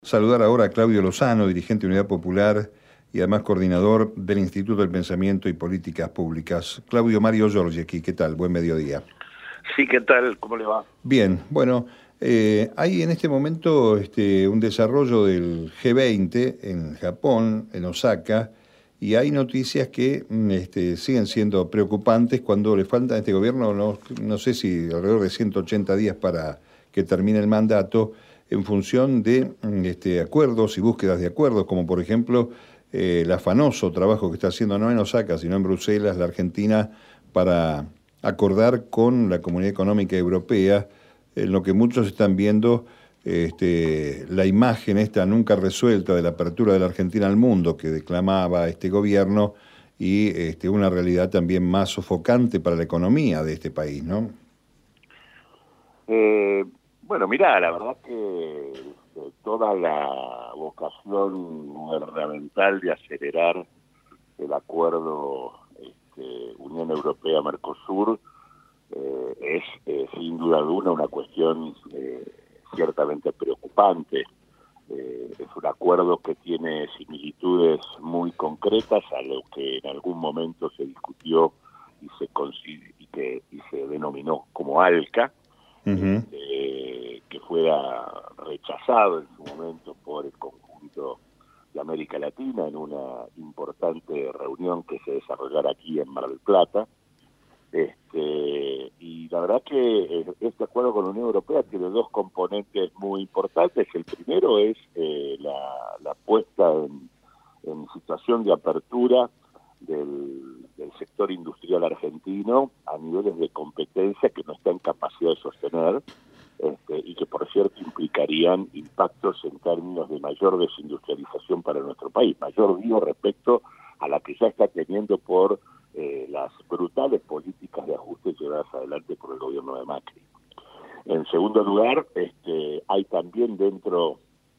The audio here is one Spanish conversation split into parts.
Saludar ahora a Claudio Lozano, dirigente de Unidad Popular y además coordinador del Instituto del Pensamiento y Políticas Públicas. Claudio Mario Giorgi aquí, ¿qué tal? Buen mediodía. Sí, ¿qué tal? ¿Cómo le va? Bien, bueno, hay en este momento un desarrollo del G20 en Japón, en Osaka, y hay noticias que siguen siendo preocupantes cuando le falta a este gobierno, no sé si alrededor de 180 días para que termine el mandato, en función de acuerdos y búsquedas de acuerdos, como por ejemplo el afanoso trabajo que está haciendo no en Osaka, sino en Bruselas, la Argentina, para acordar con la Comunidad Económica Europea, en lo que muchos están viendo la imagen esta nunca resuelta de la apertura de la Argentina al mundo que declamaba este gobierno y una realidad también más sofocante para la economía de este país, ¿no? Bueno, mirá, la verdad que toda la vocación gubernamental de acelerar el acuerdo Unión Europea-Mercosur es sin duda alguna una cuestión ciertamente preocupante. Es un acuerdo que tiene similitudes muy concretas a lo que en algún momento se discutió y se denominó como ALCA, Uh-huh. que fuera rechazado en su momento por el conjunto de América Latina en una importante reunión que se desarrollará aquí en Mar del Plata. Y la verdad que este acuerdo con la Unión Europea tiene dos componentes muy importantes. El primero es la puesta en situación de apertura del sector industrial argentino a niveles de competencia que no está en capacidad de sostener, y que por cierto implicarían impactos en términos de mayor desindustrialización para nuestro país, mayor digo respecto a la que ya está teniendo por las brutales políticas de ajuste llevadas adelante por el gobierno de Macri. En segundo lugar, hay también dentro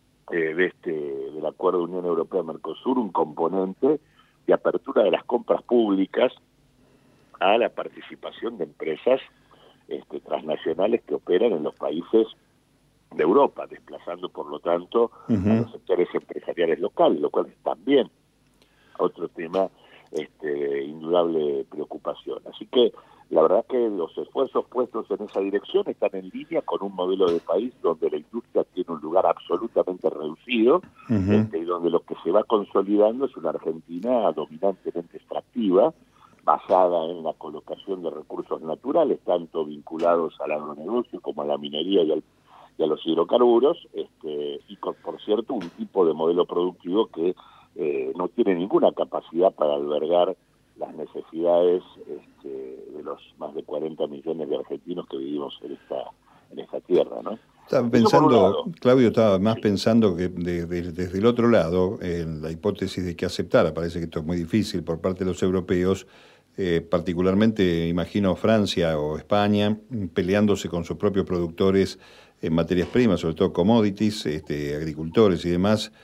del acuerdo Unión Europea-Mercosur un componente de apertura de las compras públicas a la participación de empresas transnacionales que operan en los países de Europa, desplazando por lo tanto a Uh-huh. los sectores empresariales locales, lo cual es también otro tema de indudable preocupación. Así que la verdad que los esfuerzos puestos en esa dirección están en línea con un modelo de país donde la industria tiene un lugar absolutamente reducido, Uh-huh. y donde lo que se va consolidando es una Argentina dominantemente extractiva, basada en la colocación de recursos naturales, tanto vinculados al agronegocio como a la minería y a los hidrocarburos, y por cierto un tipo de modelo productivo que no tiene ninguna capacidad para albergar las necesidades de los más de 40 millones de argentinos que vivimos en esta tierra, ¿no? Estaba Eso por un pensando, lado. Claudio, estaba más Sí. pensando que desde el otro lado, en la hipótesis de que aceptara, parece que esto es muy difícil por parte de los europeos, particularmente imagino Francia o España, peleándose con sus propios productores en materias primas, sobre todo commodities, agricultores y demás,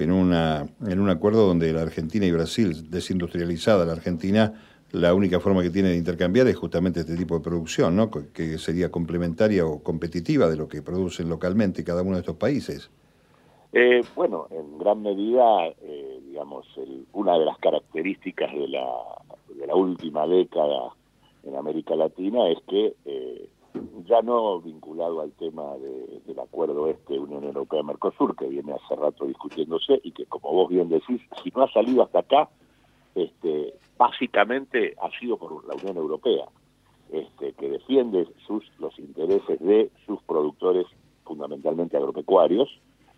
en un acuerdo donde la Argentina y Brasil, desindustrializada la Argentina, la única forma que tiene de intercambiar es justamente este tipo de producción, ¿no? Que sería complementaria o competitiva de lo que producen localmente cada uno de estos países. Bueno, en gran medida, digamos, una de las características de la última década en América Latina es que ya no vinculado al tema del acuerdo Unión Europea-Mercosur, que viene hace rato discutiéndose y que, como vos bien decís, si no ha salido hasta acá, básicamente ha sido por la Unión Europea, que defiende los intereses de sus productores, fundamentalmente agropecuarios,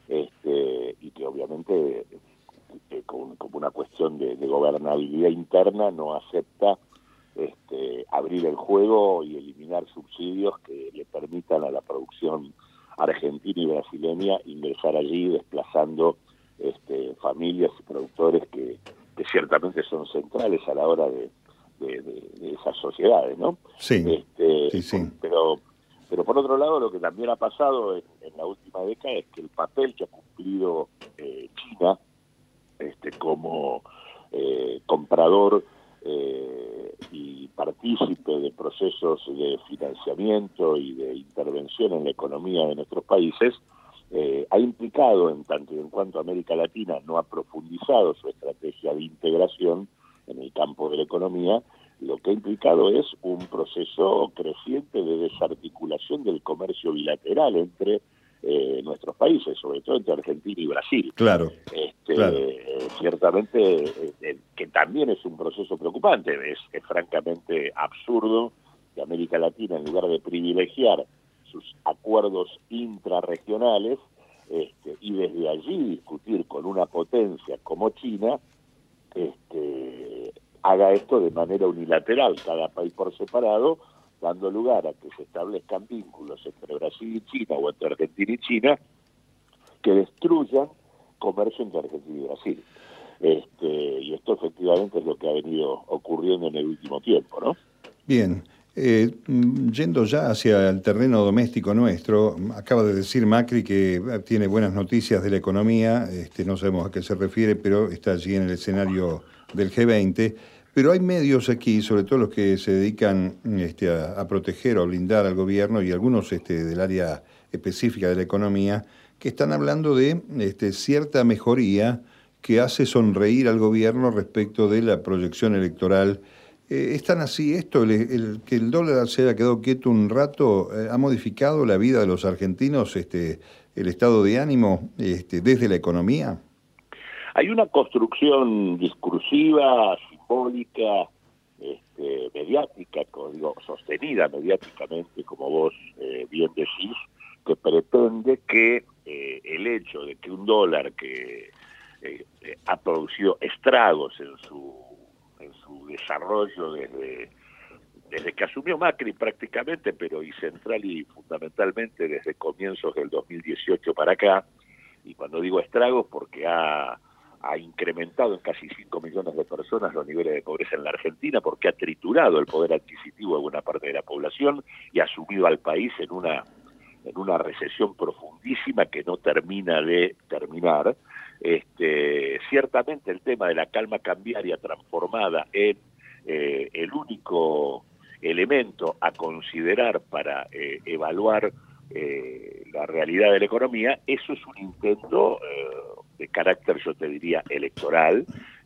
y que obviamente como una cuestión de gobernabilidad interna no acepta abrir el juego y eliminar subsidios que le permitan a la producción argentina y brasileña ingresar allí, desplazando familias y productores que ciertamente son centrales a la hora de esas sociedades, ¿no? Sí, sí, sí. Pero por otro lado, lo que también ha pasado en la última década es que el papel que ha cumplido China como comprador y partícipe de procesos de financiamiento y de intervención en la economía de nuestros países ha implicado, en tanto y en cuanto América Latina no ha profundizado su estrategia de integración en el campo de la economía, lo que ha implicado es un proceso creciente de desarticulación del comercio bilateral entre nuestros países, sobre todo entre Argentina y Brasil. Claro, claro. Ciertamente, que también es un proceso preocupante, es francamente absurdo que América Latina, en lugar de privilegiar sus acuerdos intrarregionales y desde allí discutir con una potencia como China, haga esto de manera unilateral, cada país por separado, dando lugar a que se establezcan vínculos entre Brasil y China o entre Argentina y China que destruyan comercio entre Argentina y Brasil. Y esto efectivamente es lo que ha venido ocurriendo en el último tiempo, ¿no? Bien. Yendo ya hacia el terreno doméstico nuestro, acaba de decir Macri que tiene buenas noticias de la economía, no sabemos a qué se refiere, pero está allí en el escenario del G20, pero hay medios aquí, sobre todo los que se dedican a proteger o blindar al gobierno y algunos del área específica de la economía, que están hablando de cierta mejoría que hace sonreír al gobierno respecto de la proyección electoral. ¿Es tan así esto? Que el dólar se haya quedado quieto un rato, ¿ha modificado la vida de los argentinos, el estado de ánimo desde la economía? Hay una construcción discursiva, simbólica, mediática, digo, sostenida mediáticamente, como vos bien decís, que pretende que el hecho de que un dólar que ha producido estragos en su desarrollo desde que asumió Macri prácticamente, pero y central y fundamentalmente desde comienzos del 2018 para acá, y cuando digo estragos porque ha incrementado en casi 5 millones de personas los niveles de pobreza en la Argentina, porque ha triturado el poder adquisitivo de buena parte de la población y ha sumido al país en una recesión profundísima que no termina de terminar. Ciertamente el tema de la calma cambiaria transformada en el único elemento a considerar para evaluar la realidad de la economía, eso es un intento de carácter, yo te diría, electoral,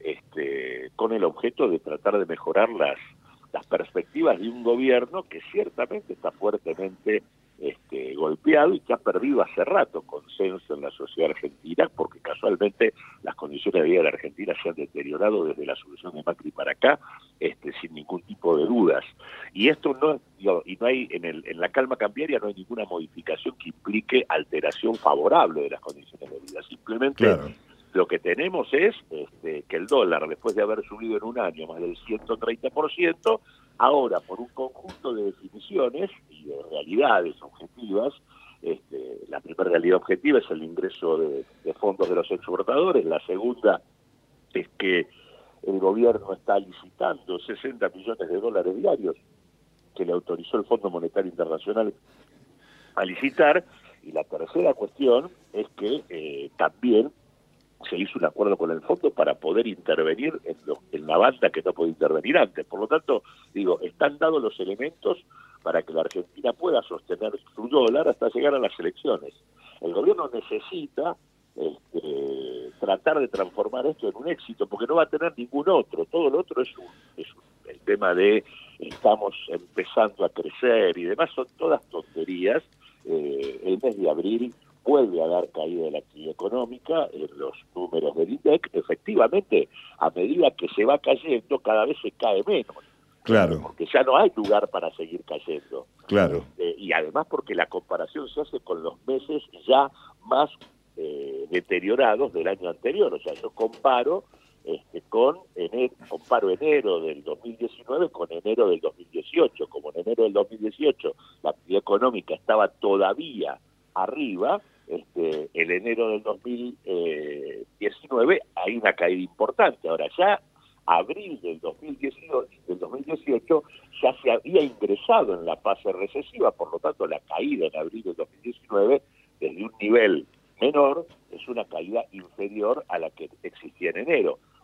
con el objeto de tratar de mejorar las perspectivas de un gobierno que ciertamente está fuertemente golpeado y que ha perdido hace rato consenso en la sociedad argentina, porque casualmente las condiciones de vida de la Argentina se han deteriorado desde la solución de Macri para acá, sin ningún tipo de dudas. Y esto no hay en la calma cambiaria no hay ninguna modificación que implique alteración favorable de las condiciones de vida. Simplemente Claro. lo que tenemos es que el dólar, después de haber subido en un año más del 130%, ahora por un conjunto de definiciones y de realidades objetivas, la primera realidad objetiva es el ingreso de fondos de los exportadores, la segunda es que el gobierno está licitando 60 millones de dólares diarios que le autorizó el Fondo Monetario Internacional a licitar, y la tercera cuestión es que también se hizo un acuerdo con el fondo para poder intervenir en la banda que no podía intervenir antes. Por lo tanto, digo, están dados los elementos para que la Argentina pueda sostener su dólar hasta llegar a las elecciones. El gobierno necesita tratar de transformar esto en un éxito, porque no va a tener ningún otro. Todo lo otro es el tema de estamos empezando a crecer y demás, son todas tonterías. El mes de abril vuelve a dar caída de la actividad económica en los números del INDEC. Efectivamente, a medida que se va cayendo, cada vez se cae menos. Claro. Porque ya no hay lugar para seguir cayendo. Claro. Y además porque la comparación se hace con los meses ya más deteriorados del año anterior. O sea, yo comparo comparo enero del 2019 con enero del 2018. Como en enero del 2018 la actividad económica estaba todavía arriba, el enero del 2019 hay una caída importante. Ahora ya abril del 2018 ya se había ingresado en la fase recesiva, por lo tanto la caída en abril del 2019 desde un nivel menor es una caída inferior a la que existía en enero.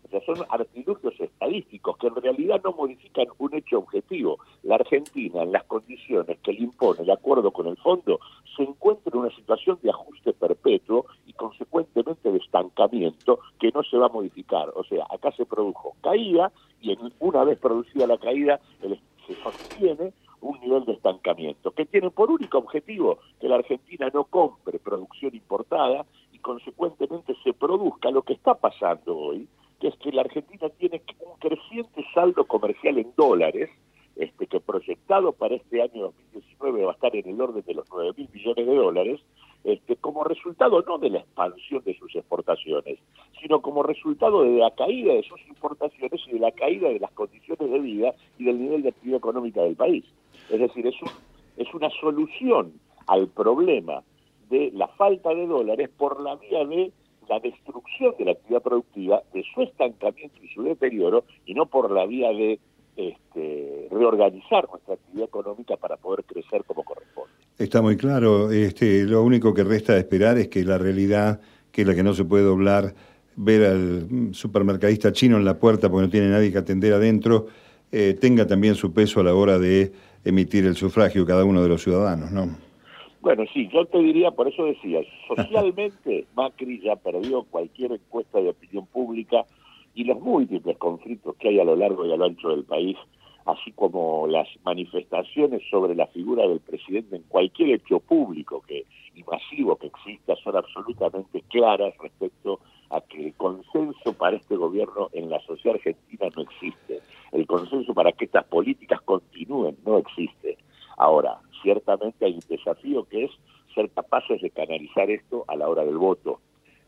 O sea, son artilugios estadísticos que en realidad no modifican un hecho objetivo. La Argentina, en las condiciones que le impone el acuerdo con el fondo, se encuentra en una situación de ajuste perpetuo y consecuentemente de estancamiento que no se va a modificar. O sea, acá se produjo caída y una vez producida la caída, se sostiene un nivel de estancamiento que tiene por único objetivo que la Argentina no compre producción importada y consecuentemente se produzca lo que está pasando hoy, que es que la Argentina tiene un creciente saldo comercial en dólares, que proyectado para este año 2019 va a estar en el orden de los 9.000 millones de dólares, como resultado no de la expansión de sus exportaciones, sino como resultado de la caída de sus importaciones y de la caída de las condiciones de vida y del nivel de actividad económica del país. Es decir, es una solución al problema de la falta de dólares por la vía de la destrucción de la actividad productiva, de su estancamiento y su deterioro, y no por la vía de reorganizar nuestra actividad económica para poder crecer como corresponde. Está muy claro. Lo único que resta de esperar es que la realidad, que es la que no se puede doblar, ver al supermercadista chino en la puerta porque no tiene nadie que atender adentro, tenga también su peso a la hora de emitir el sufragio cada uno de los ciudadanos, ¿no? Bueno, sí, yo te diría, por eso decía, socialmente Macri ya perdió cualquier encuesta de opinión pública y los múltiples conflictos que hay a lo largo y a lo ancho del país, así como las manifestaciones sobre la figura del presidente en cualquier hecho público y masivo que exista, son absolutamente claras respecto a que el consenso para este gobierno en la sociedad argentina no existe. El consenso para que estas políticas continúen no existe. Ahora, ciertamente hay un desafío que es ser capaces de canalizar esto a la hora del voto.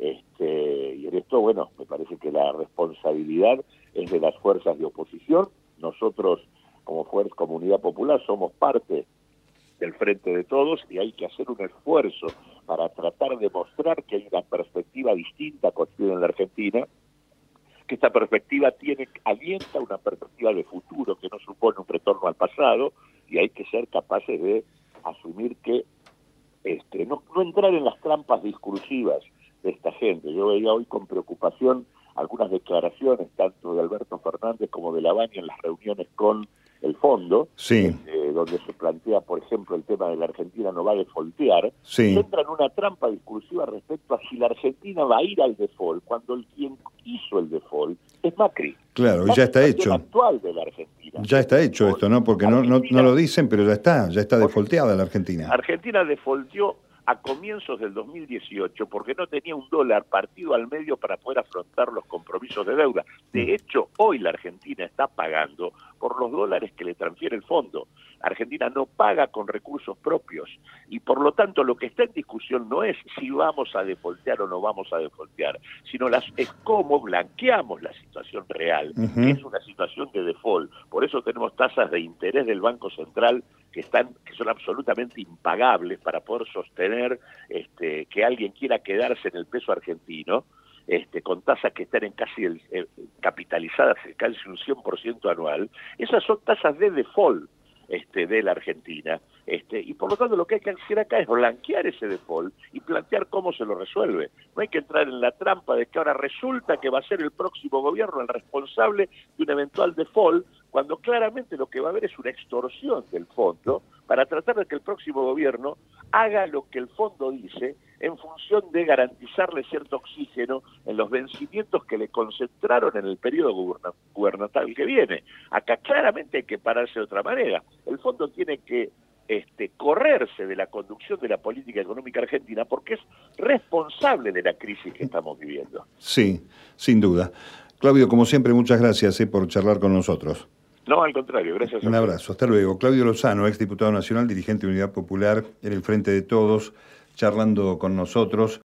Y en esto, bueno, me parece que la responsabilidad es de las fuerzas de oposición. Nosotros, como Unidad Popular, somos parte del Frente de Todos y hay que hacer un esfuerzo para tratar de mostrar que hay una perspectiva distinta construida en la Argentina, que esta perspectiva alienta una perspectiva de futuro que no supone un retorno al pasado, y hay que ser capaces de asumir que no entrar en las trampas discursivas de esta gente. Yo veía hoy con preocupación algunas declaraciones tanto de Alberto Fernández como de Lavagna en las reuniones con el fondo, sí, donde se plantea, por ejemplo, el tema de la Argentina no va a defaultear, sí, entra en una trampa discursiva respecto a si la Argentina va a ir al default, cuando quien hizo el default es Macri. Claro, y ya está hecho. Actual de la Argentina. Ya está hecho esto, ¿no? Porque no lo dicen, pero ya está defaulteada la Argentina. Argentina defaulteó a comienzos del 2018 porque no tenía un dólar partido al medio para poder afrontar los compromisos de deuda. De hecho, hoy la Argentina está pagando por los dólares que le transfiere el fondo. Argentina no paga con recursos propios y por lo tanto lo que está en discusión no es si vamos a defaultear o no vamos a defaultear, sino es cómo blanqueamos la situación real, que es una situación de default. Por eso tenemos tasas de interés del Banco Central que son absolutamente impagables para poder sostener que alguien quiera quedarse en el peso argentino, con tasas que están en casi capitalizadas en casi un 100% anual. Esas son tasas de default de la Argentina, y por lo tanto lo que hay que hacer acá es blanquear ese default y plantear cómo se lo resuelve. No hay que entrar en la trampa de que ahora resulta que va a ser el próximo gobierno el responsable de un eventual default, cuando claramente lo que va a haber es una extorsión del fondo para tratar de que el próximo gobierno haga lo que el fondo dice en función de garantizarle cierto oxígeno en los vencimientos que le concentraron en el periodo gubernamental que viene. Acá claramente hay que pararse de otra manera. El fondo tiene que correrse de la conducción de la política económica argentina porque es responsable de la crisis que estamos viviendo. Sí, sin duda. Claudio, como siempre, muchas gracias por charlar con nosotros. No, al contrario, gracias a Un abrazo, hasta luego. Claudio Lozano, exdiputado nacional, dirigente de Unidad Popular en el Frente de Todos, charlando con nosotros.